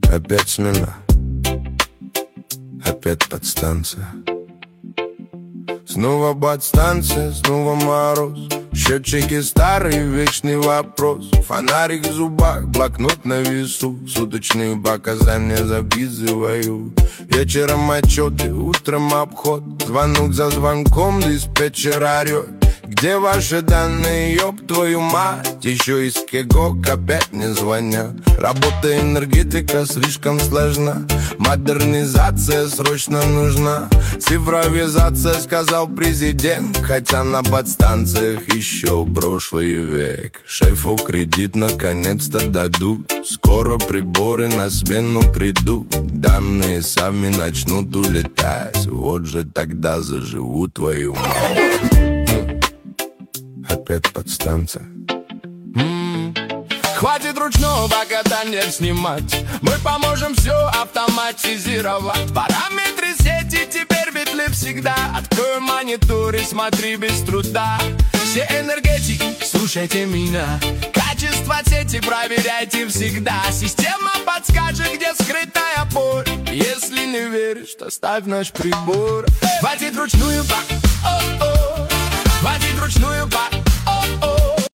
Опять смена, опять подстанция. Снова подстанция, снова мороз. Счетчики старый, вечный вопрос. Фонарик в зубах, блокнот на весу. Суточные показания записываю. Вечером отчеты, утром обход. Звонок за звонком, диспетчер орет. Где ваши данные, ёб твою мать? Еще из Кегок опять не звонят. Работа энергетика слишком сложна. Модернизация срочно нужна. Цифровизация, сказал президент. Хотя на подстанциях еще прошлый век. Шефу кредит наконец-то дадут. Скоро приборы на смену придут. Данные сами начнут улетать. Вот же тогда заживу твою мать. Опять подстанция. Хватит ручного катания снимать. Мы поможем все автоматизировать. Параметры сети теперь в петле всегда. Открой монитор и смотри без труда. Все энергетики, слушайте меня. Качество сети проверяйте всегда. Система подскажет, где скрытая боль. Если не веришь, то ставь наш прибор. Хватит ручную хватит ручную